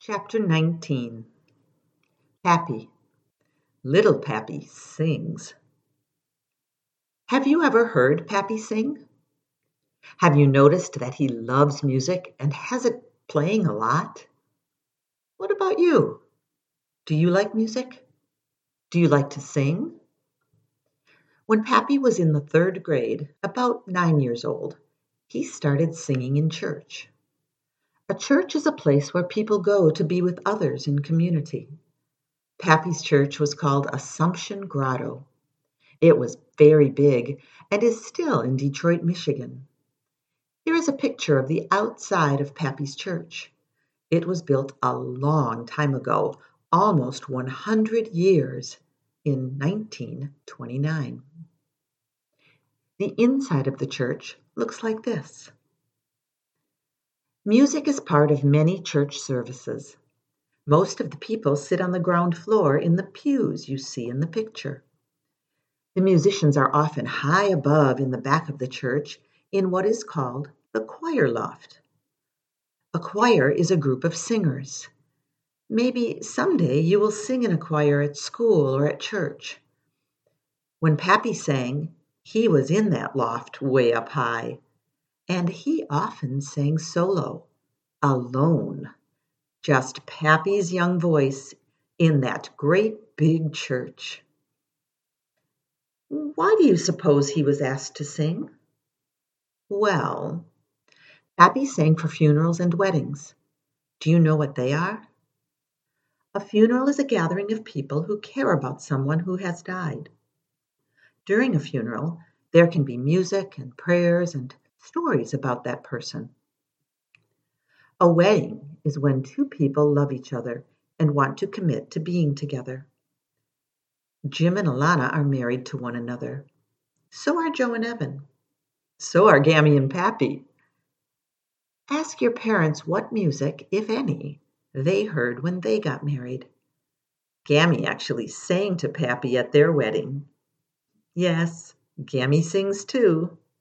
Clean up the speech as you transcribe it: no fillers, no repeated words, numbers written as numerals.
Chapter 19. Pappy. Little Pappy sings. Have you ever heard Pappy sing? Have you noticed that he loves music and has it playing a lot? What about you? Do you like music? Do you like to sing? When Pappy was in the 3rd grade, about 9 years old, he started singing in church. A church is a place where people go to be with others in community. Pappy's church was called Assumption Grotto. It was very big and is still in Detroit, Michigan. Here is a picture of the outside of Pappy's church. It was built a long time ago, almost 100 years, in 1929. The inside of the church looks like this. Music is part of many church services. Most of the people sit on the ground floor in the pews you see in the picture. The musicians are often high above in the back of the church in what is called the choir loft. A choir is a group of singers. Maybe someday you will sing in a choir at school or at church. When Pappy sang, he was in that loft way up high, and he often sang solo, alone, just Pappy's young voice in that great big church. Why do you suppose he was asked to sing? Well, Pappy sang for funerals and weddings. Do you know what they are? A funeral is a gathering of people who care about someone who has died. During a funeral, there can be music and prayers and stories about that person. A wedding is when two people love each other and want to commit to being together. Jim and Alana are married to one another. So are Joe and Evan. So are Gammy and Pappy. Ask your parents what music, if any, they heard when they got married. Gammy actually sang to Pappy at their wedding. Yes, Gammy sings too.